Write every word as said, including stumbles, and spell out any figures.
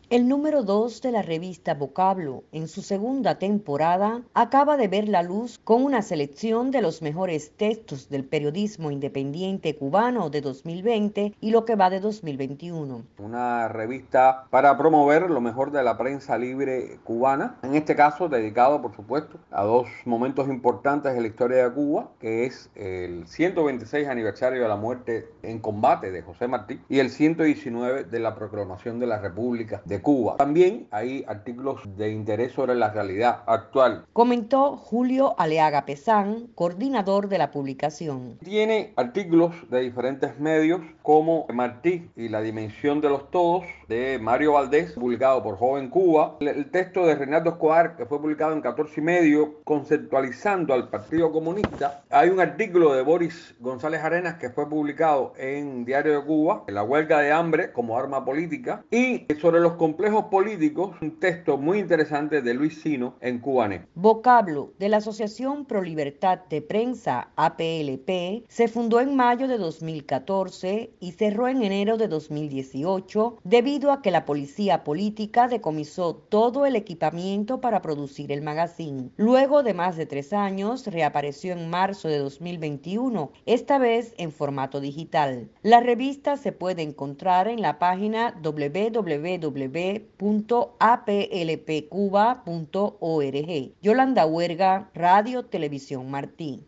El número dos de la revista Vocablo, en su segunda temporada, acaba de ver la luz con una selección de los mejores textos del periodismo independiente cubano de dos mil veinte y lo que va de dos mil veintiuno. Una revista para promover lo mejor de la prensa libre cubana, en este caso dedicado, por supuesto, a dos momentos importantes de la historia de Cuba, que es el ciento veintiséis aniversario de la muerte en combate de José Martí y el ciento diecinueve de la proclamación de la República de Cuba. También hay artículos de interés sobre la realidad actual. Comentó Julio Aleaga Pesán, coordinador de la publicación. Tiene artículos de diferentes medios como Martí y la dimensión de los todos de Mario Valdés, publicado por Joven Cuba. El texto de Reinaldo Escobar, que fue publicado en catorce y medio, conceptualizando al Partido Comunista. Hay un artículo de Boris González Arenas que fue publicado en Diario de Cuba, La huelga de hambre como arma política. Y sobre los complejos políticos, un texto muy interesante de Luis Sino en Cubanet. Vocablo de la Asociación Pro Libertad de Prensa A P L P se fundó en mayo de dos mil catorce y cerró en enero de dos mil dieciocho debido a que la policía política decomisó todo el equipamiento para producir el magazine. Luego de más de tres años reapareció en marzo de dos mil veintiuno, esta vez en formato digital. La revista se puede encontrar en la página w w w punto a p l p cuba punto org. Yolanda Huerga, Radio Televisión Martí.